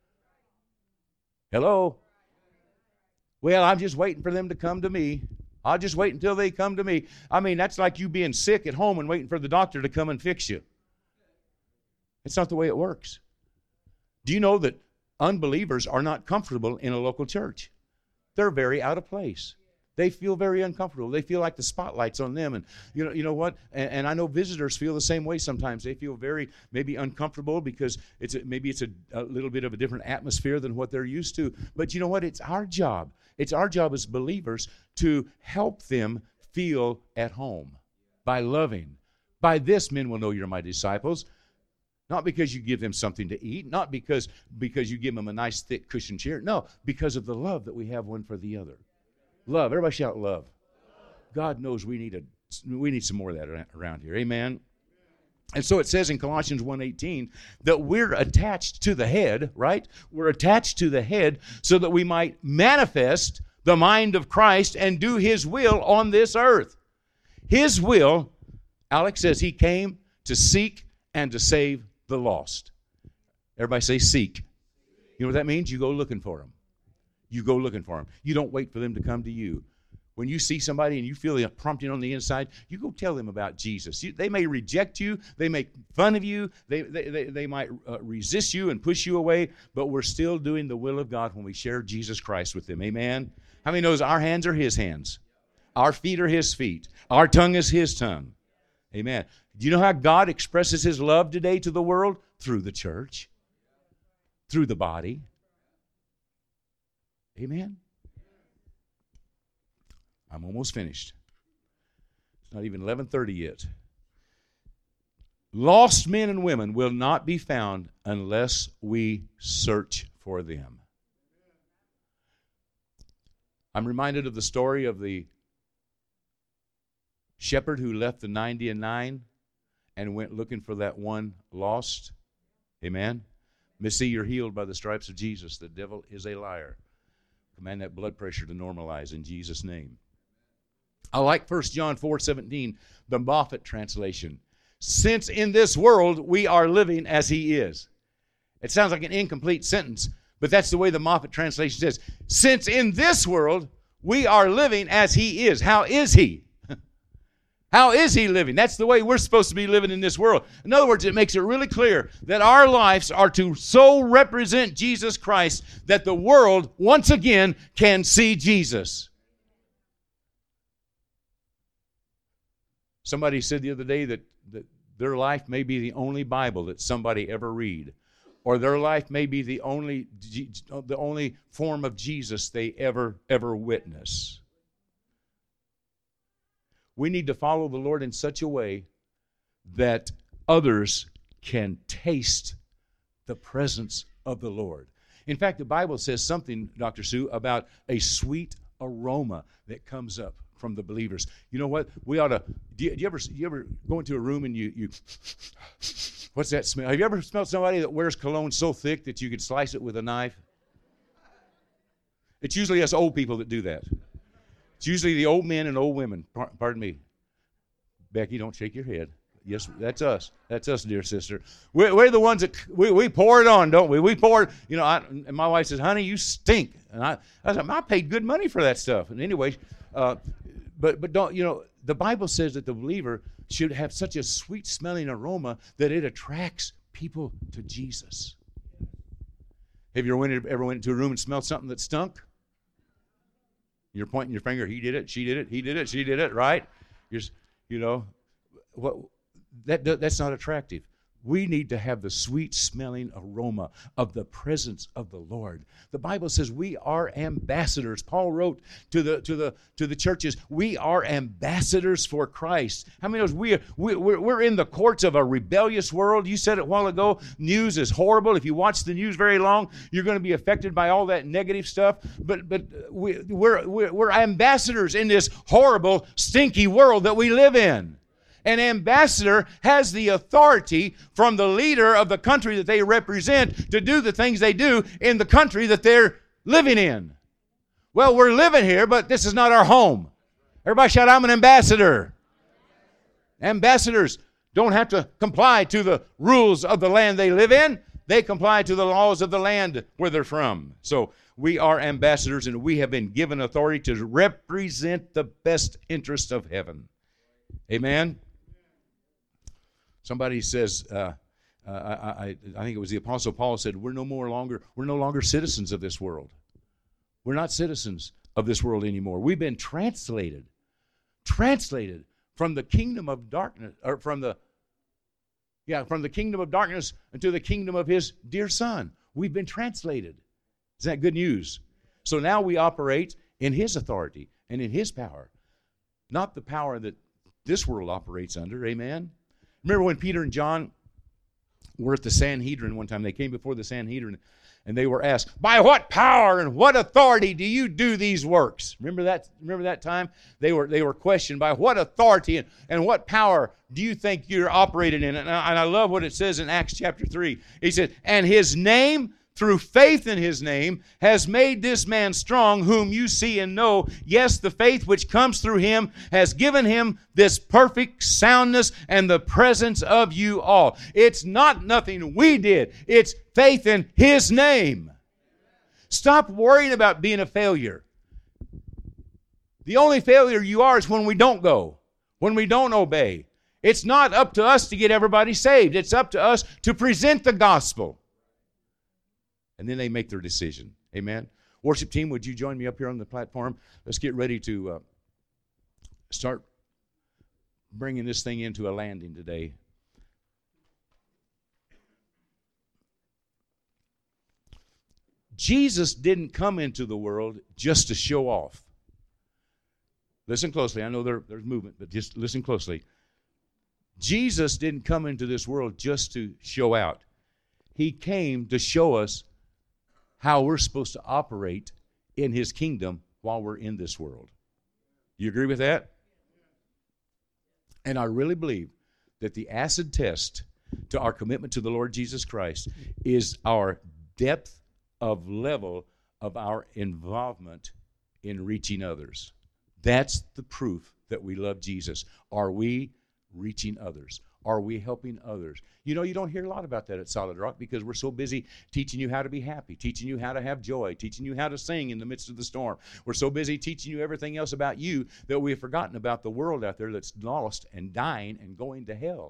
Hello? Well, I'm just waiting for them to come to me. I'll just wait until they come to me. I mean, that's like you being sick at home and waiting for the doctor to come and fix you. It's not the way it works. Do you know that unbelievers are not comfortable in a local church? They're very out of place. They feel very uncomfortable. They feel like the spotlight's on them. And you know, you know what? And, and I know visitors feel the same way sometimes. They feel very maybe uncomfortable because it's a, maybe it's a, a little bit of a different atmosphere than what they're used to. But you know what? It's our job. It's our job as believers to help them feel at home by loving. By this, men will know you're my disciples. Not because you give them something to eat, not because, because you give them a nice, thick, cushioned chair. No, because of the love that we have one for the other. Love. Everybody shout love. God knows we need a we need some more of that around here. Amen. And so it says in Colossians one eighteen that we're attached to the head, right? We're attached to the head so that we might manifest the mind of Christ and do His will on this earth. His will, Alex says, He came to seek and to save the lost. Everybody say seek. You know what that means? You go looking for them. You go looking for them. You don't wait for them to come to you. When you see somebody and you feel the prompting on the inside, you go tell them about Jesus. You, they may reject you. They make fun of you. They, they, they, they might uh, resist you and push you away, but we're still doing the will of God when we share Jesus Christ with them. Amen? How many knows our hands are His hands? Our feet are His feet. Our tongue is His tongue. Amen. Do you know how God expresses His love today to the world? Through the church. Through the body. Amen. I'm almost finished. It's not even eleven thirty yet. Lost men and women will not be found unless we search for them. I'm reminded of the story of the shepherd who left the ninety and nine and went looking for that one lost. Amen. Missy, you're healed by the stripes of Jesus. The devil is a liar. Command that blood pressure to normalize in Jesus' name. I like First John four seventeen, the Moffat translation. Since in this world we are living as He is. It sounds like an incomplete sentence, but that's the way the Moffat translation says. Since in this world we are living as He is. How is He? How is He living? That's the way we're supposed to be living in this world. In other words, it makes it really clear that our lives are to so represent Jesus Christ that the world, once again, can see Jesus. Somebody said the other day that, that their life may be the only Bible that somebody ever read, or their life may be the only, the only form of Jesus they ever, ever witness. We need to follow the Lord in such a way that others can taste the presence of the Lord. In fact, the Bible says something, Doctor Sue, about a sweet aroma that comes up from the believers. You know what? We ought to. Do you, do you ever do you ever go into a room and you you? What's that smell? Have you ever smelled somebody that wears cologne so thick that you could slice it with a knife? It's usually us old people that do that. It's usually the old men and old women. Pardon me, Becky. Don't shake your head. Yes, that's us. That's us, dear sister. We're, we're the ones that we, we pour it on, don't we? We pour it. You know, I, and my wife says, "Honey, you stink." And I, I said, "I paid good money for that stuff." And anyway, uh, but but don't you know? The Bible says that the believer should have such a sweet-smelling aroma that it attracts people to Jesus. Have you ever went, ever went into a room and smelled something that stunk? You're pointing your finger. He did it. She did it. He did it. She did it. Right? You're, you know, what? That, that's not attractive. We need to have the sweet-smelling aroma of the presence of the Lord. The Bible says we are ambassadors. Paul wrote to the to the to the churches, we are ambassadors for Christ. How many knows we we we're, we're in the courts of a rebellious world? You said it a while ago. News is horrible. If you watch the news very long, you're going to be affected by all that negative stuff. But but we we're we're, we're ambassadors in this horrible, stinky world that we live in. An ambassador has the authority from the leader of the country that they represent to do the things they do in the country that they're living in. Well, we're living here, but this is not our home. Everybody shout, "I'm an ambassador." Ambassadors don't have to comply to the rules of the land they live in. They comply to the laws of the land where they're from. So we are ambassadors, and we have been given authority to represent the best interest of heaven. Amen? Somebody says, uh, uh, I, I, I think it was the Apostle Paul said, we're no more longer, we're no longer citizens of this world. We're not citizens of this world anymore. We've been translated, translated from the kingdom of darkness, or from the, yeah, from the kingdom of darkness into the kingdom of His dear Son. We've been translated. Isn't that good news? So now we operate in His authority and in His power, not the power that this world operates under. Amen? Remember when Peter and John were at the Sanhedrin one time? They came before the Sanhedrin, and they were asked, "By what power and what authority do you do these works?" Remember that? Remember that time? They were they were questioned, by what authority and, and what power do you think you're operating in? And I, and I love what it says in Acts chapter three. He said, "And His name, through faith in His name, has made this man strong, whom you see and know. Yes, the faith which comes through Him has given Him this perfect soundness and the presence of you all." It's not nothing we did. It's faith in His name. Stop worrying about being a failure. The only failure you are is when we don't go, when we don't obey. It's not up to us to get everybody saved. It's up to us to present the gospel. And then they make their decision. Amen. Worship team, would you join me up here on the platform? Let's get ready to uh, start bringing this thing into a landing today. Jesus didn't come into the world just to show off. Listen closely. I know there, there's movement, but just listen closely. Jesus didn't come into this world just to show out. He came to show us how we're supposed to operate in His kingdom while we're in this world. You agree with that? And I really believe that the acid test to our commitment to the Lord Jesus Christ is our depth of level of our involvement in reaching others. That's the proof that we love Jesus. Are we reaching others? Are we helping others? You know, you don't hear a lot about that at Solid Rock because we're so busy teaching you how to be happy, teaching you how to have joy, teaching you how to sing in the midst of the storm. We're so busy teaching you everything else about you that we have forgotten about the world out there that's lost and dying and going to hell.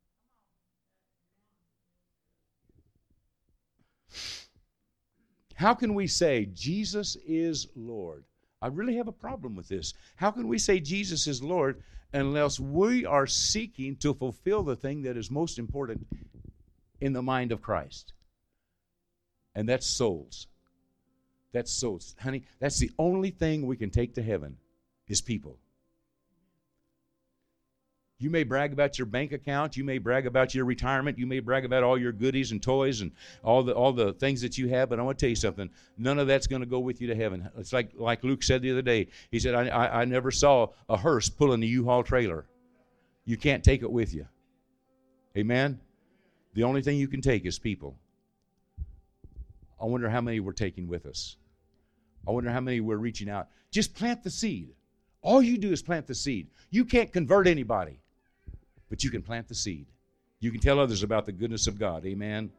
How can we say Jesus is Lord? I really have a problem with this. How can we say Jesus is Lord unless we are seeking to fulfill the thing that is most important in the mind of Christ? And that's souls. That's souls. Honey, that's the only thing we can take to heaven is people. You may brag about your bank account. You may brag about your retirement. You may brag about all your goodies and toys and all the all the things that you have. But I want to tell you something. None of that's going to go with you to heaven. It's like like Luke said the other day. He said, I, I, I never saw a hearse pulling a U-Haul trailer. You can't take it with you. Amen? The only thing you can take is people. I wonder how many we're taking with us. I wonder how many we're reaching out. Just plant the seed. All you do is plant the seed. You can't convert anybody, but you can plant the seed. You can tell others about the goodness of God. Amen?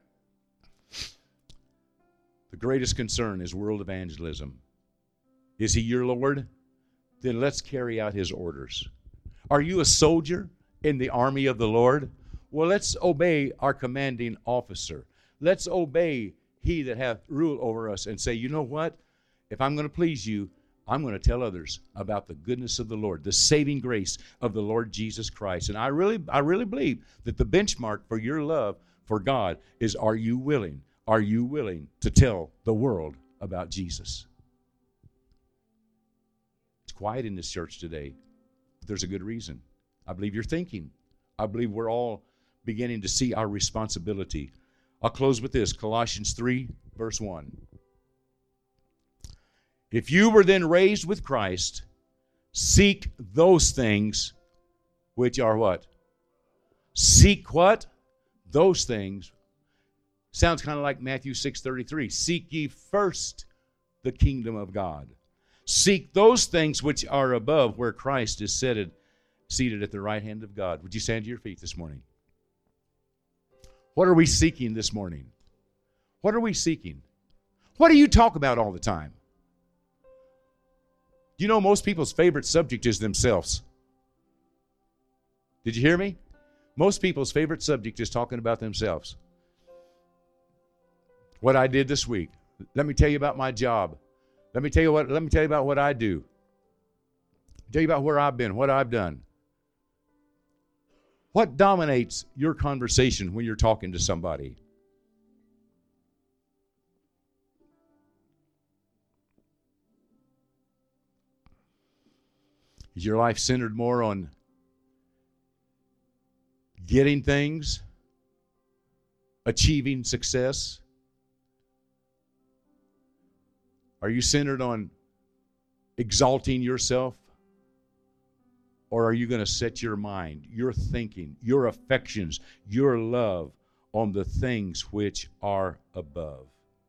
The greatest concern is world evangelism. Is He your Lord? Then let's carry out His orders. Are you a soldier in the army of the Lord? Well, let's obey our commanding officer. Let's obey He that hath rule over us and say, you know what? If I'm going to please you, I'm going to tell others about the goodness of the Lord, the saving grace of the Lord Jesus Christ. And I really, I really believe that the benchmark for your love for God is, are you willing? Are you willing to tell the world about Jesus? It's quiet in this church today, but there's a good reason. I believe you're thinking. I believe we're all beginning to see our responsibility. I'll close with this, Colossians three, verse one. If you were then raised with Christ, seek those things which are what? Seek what? Those things. Sounds kind of like Matthew six thirty-three. Seek ye first the kingdom of God. Seek those things which are above, where Christ is seated, seated at the right hand of God. Would you stand to your feet this morning? What are we seeking this morning? What are we seeking? What do you talk about all the time? You know, most people's favorite subject is themselves. Did you hear me? Most people's favorite subject is talking about themselves. What I did this week. Let me tell you about my job. Let me tell you what. Let me tell you about what I do. Tell you about where I've been, what I've done. What dominates your conversation when you're talking to somebody? Is your life centered more on getting things, achieving success? Are you centered on exalting yourself? Or are you going to set your mind, your thinking, your affections, your love on the things which are above?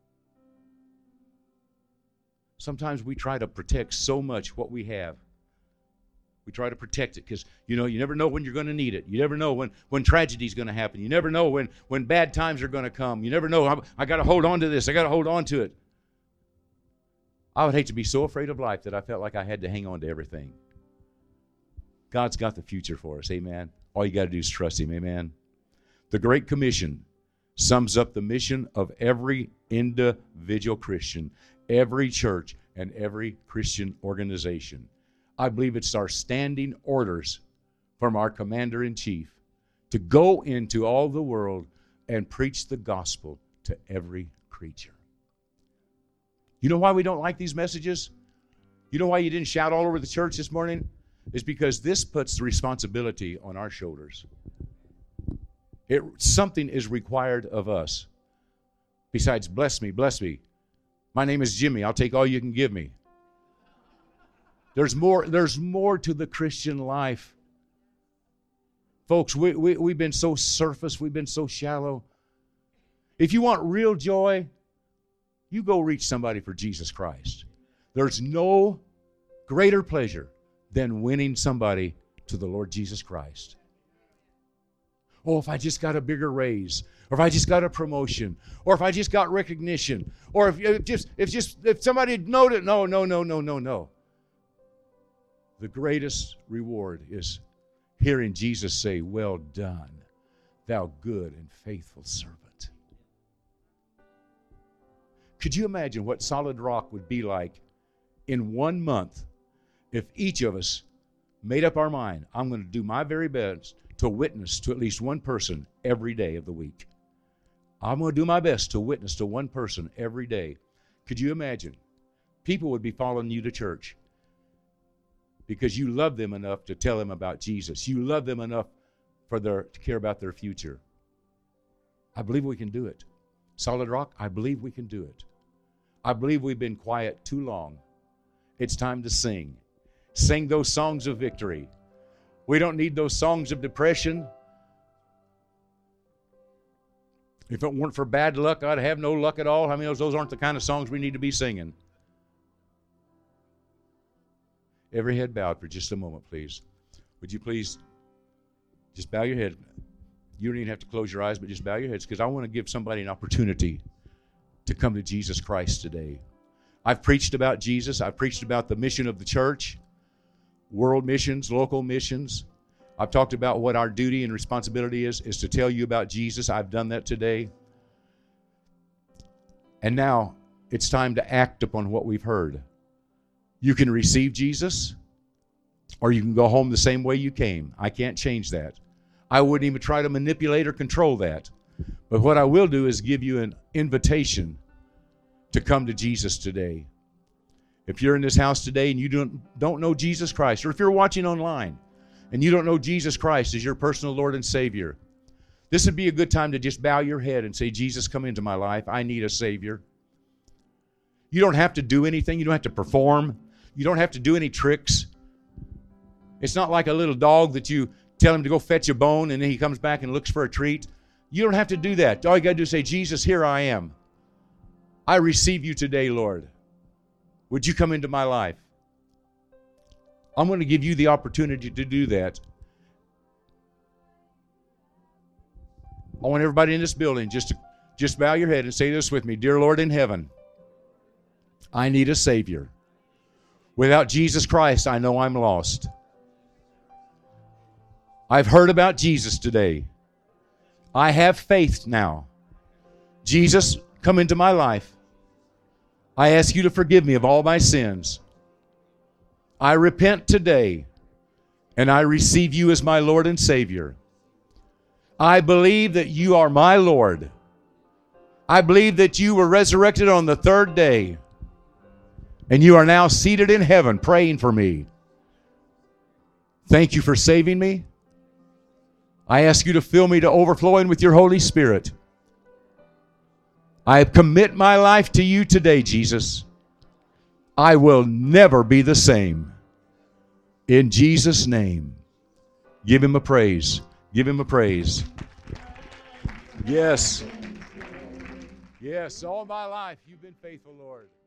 Sometimes we try to protect so much what we have. We try to protect it because, you know, you never know when you're going to need it. You never know when, when tragedy is going to happen. You never know when, when bad times are going to come. You never know, I, I got to hold on to this. I got to hold on to it. I would hate to be so afraid of life that I felt like I had to hang on to everything. God's got the future for us, amen. All you got to do is trust Him, amen. The Great Commission sums up the mission of every individual Christian, every church, and every Christian organization. I believe it's our standing orders from our commander-in-chief to go into all the world and preach the gospel to every creature. You know why we don't like these messages? You know why you didn't shout all over the church this morning? It's because this puts the responsibility on our shoulders. It, something is required of us. Besides, bless me, bless me. My name is Jimmy. I'll take all you can give me. There's more, there's more to the Christian life. Folks, we, we, we've been so surface. We've been so shallow. If you want real joy, you go reach somebody for Jesus Christ. There's no greater pleasure than winning somebody to the Lord Jesus Christ. Oh, if I just got a bigger raise, or if I just got a promotion, or if I just got recognition, or if, if just if just if somebody noted, no, no, no, no, no, no. The greatest reward is hearing Jesus say, "Well done, thou good and faithful servant." Could you imagine what Solid Rock would be like in one month if each of us made up our mind, I'm going to do my very best to witness to at least one person every day of the week. I'm going to do my best to witness to one person every day. Could you imagine? People would be following you to church because you love them enough to tell them about Jesus. You love them enough for their to care about their future. I believe we can do it. Solid Rock, I believe we can do it. I believe we've been quiet too long. It's time to sing. Sing those songs of victory. We don't need those songs of depression. If it weren't for bad luck, I'd have no luck at all. I mean, those, those aren't the kind of songs we need to be singing. Every head bowed for just a moment, please. Would you please just bow your head? You don't even have to close your eyes, but just bow your heads, because I want to give somebody an opportunity to come to Jesus Christ today. I've preached about Jesus. I've preached about the mission of the church, world missions, local missions. I've talked about what our duty and responsibility is, is to tell you about Jesus. I've done that today. And now it's time to act upon what we've heard. You can receive Jesus, or you can go home the same way you came. I can't change that. I wouldn't even try to manipulate or control that. But what I will do is give you an invitation to come to Jesus today. If you're in this house today and you don't, don't know Jesus Christ, or if you're watching online and you don't know Jesus Christ as your personal Lord and Savior, this would be a good time to just bow your head and say, Jesus, come into my life. I need a Savior. You don't have to do anything. You don't have to perform. You don't have to do any tricks. It's not like a little dog that you tell him to go fetch a bone and then he comes back and looks for a treat. You don't have to do that. All you got to do is say, Jesus, here I am. I receive you today, Lord. Would you come into my life? I'm going to give you the opportunity to do that. I want everybody in this building just to just bow your head and say this with me. Dear Lord in heaven, I need a Savior. Without Jesus Christ, I know I'm lost. I've heard about Jesus today. I have faith now. Jesus, come into my life. I ask you to forgive me of all my sins. I repent today, and I receive you as my Lord and Savior. I believe that you are my Lord. I believe that you were resurrected on the third day, and you are now seated in heaven praying for me. Thank you for saving me. I ask you to fill me to overflowing with your Holy Spirit. I commit my life to you today, Jesus. I will never be the same. In Jesus' name, give him a praise. Give him a praise. Yes. Yes, all my life you've been faithful, Lord.